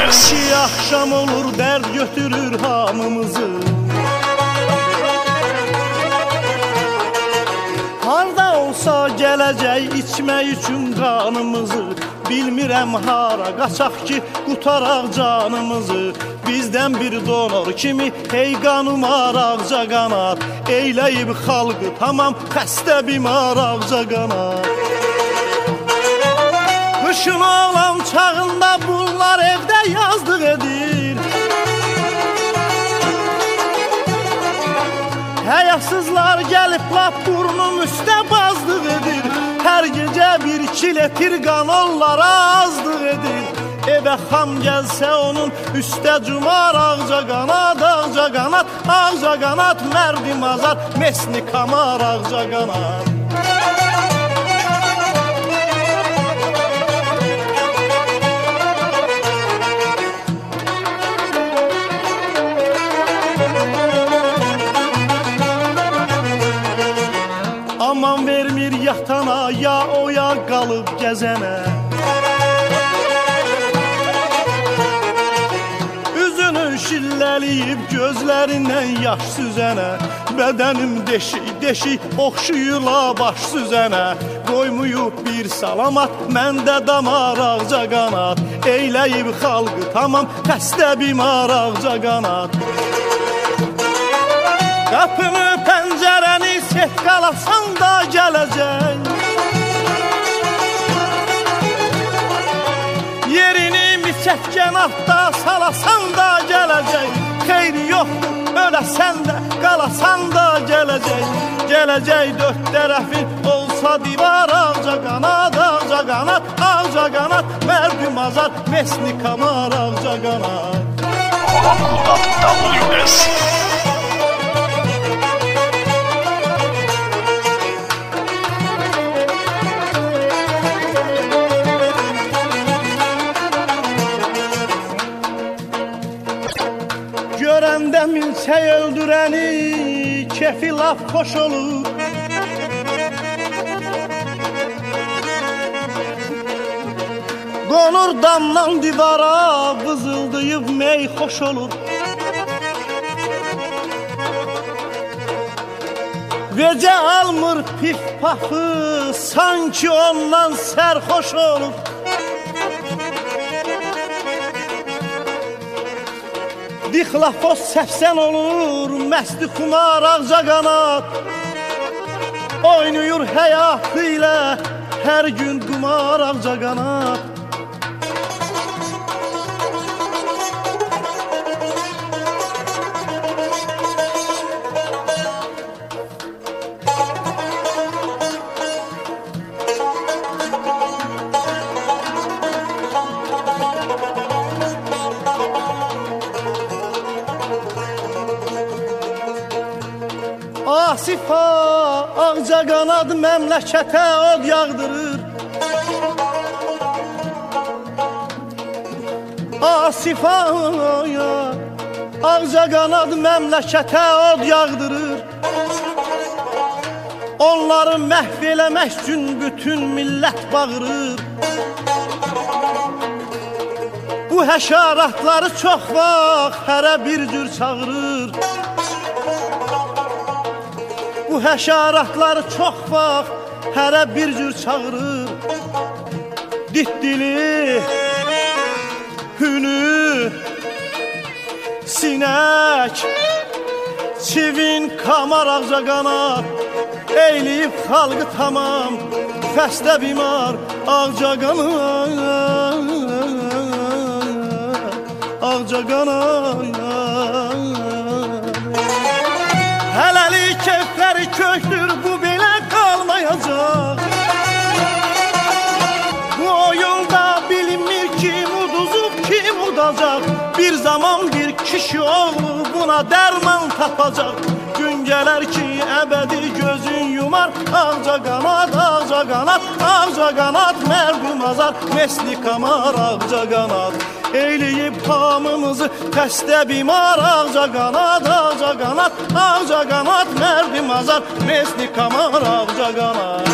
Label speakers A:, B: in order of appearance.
A: Lucas.
B: Ki akşam olur dert götürür hamımızı. Harda olsa geləcək içmək üçün qanımızı. Bilmirəm hara qaçaq ki qutaraq canımızı. Bizdən bir donor kimi hey qanım araqca qanat. Eyləyib xalqı tamam xəstə bimar ağca qanat. Qışın oğlan çağında bunlar evdə yazdıq edir. Həyasızlar gəlib lap burnum üstə bazdıq edir. Hər gecə bir kiletir qan onlara azdıq edir. Evə xam gəlsə onun üstə cumar ağca qanat, ağca qanat, ağca qanat, mərdim azar, mesni kamar ağca qanat. Aman vermir yatana ya oya qalıb gəzənə. Üzünü şilləliyib gözlərindən yaş süzənə. Bədənim deşik oxşuyula baş süzənə. Qoymuyub bir salamat məndə damar ağca qanat. Eyləyib xalqı tamam xəstə bimar ağca qanat. Qapını, pəncərəni set qalasan da gələcək. Yerini miçəkən atda salasan da gələcək. Xeyri yoxdur, öləsən də qalasan da gələcək. Gələcək dörd tərəfin olsa divar ağca qanat, ağca qanat, ağca qanat, mərdim azar, mesni kamar ağca qanat.
A: Lucas.
B: Görəndə milçək öldürəni kefi laf xoş olur. Qonur damdan divara vızıldayıb mey xoş olur. Vecə almır pif pafı sanki ondan sərxoş olur. Dixlafos səfsən olur, məsti xumar ağca qanat. Oynuyur həyatı ilə hər gün qumar ağca qanat. Asifa ağca qanad məmləkətə od yağdırır. Asifa ağca qanad məmləkətə od yağdırır. Onları məhv eləmək üçün bütün millət bağırır. Bu həşaratları çox vaxt hərə bir cür çağırır. Bu həşaratları çox vaxt hərə bir cür çağırır. Dit dili, hünü, sinək, çivin, kamar ağca qanat. Eyləyib xalqı tamam xəstə bimar ağca qanat, ağca qanat. Hələlik keyfləri köktür, bu belə qalmayacaq. Bu oyunda bilinmir kim uduzub, kim udacaq. Bir zaman bir kişi oğlu buna dərman tapacaq. Gün gələr ki əbədi gözün yumar. Ağca qanat, ağca qanat, ağca qanat, mərdum azar, mesli kamar ağca qanat. Eyləyib hamımızı xəstə bimar ağca qanat, ağca qanat, ağca qanat, mərdim azar, mesli kamar ağca qanat.